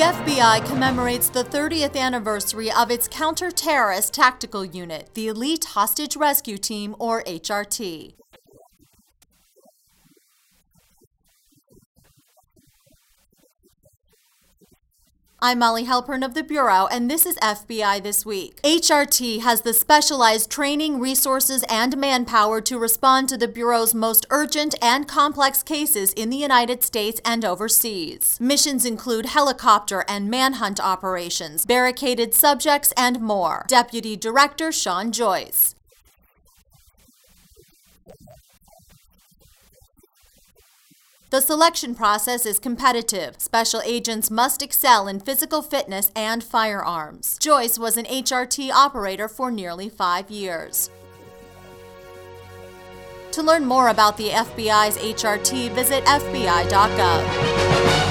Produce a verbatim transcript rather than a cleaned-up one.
F B I commemorates the thirtieth anniversary of its Counter-Terrorist Tactical Unit, the Elite Hostage Rescue Team, or H R T. I'm Molly Halpern of the Bureau, and this is F B I This Week. H R T has the specialized training, resources, and manpower to respond to the Bureau's most urgent and complex cases in the United States and overseas. Missions include helicopter and manhunt operations, barricaded subjects, and more. Deputy Director Sean Joyce. The selection process is competitive. Special agents must excel in physical fitness and firearms. Joyce was an H R T operator for nearly five years. To learn more about the F B I's H R T, visit F B I dot gov.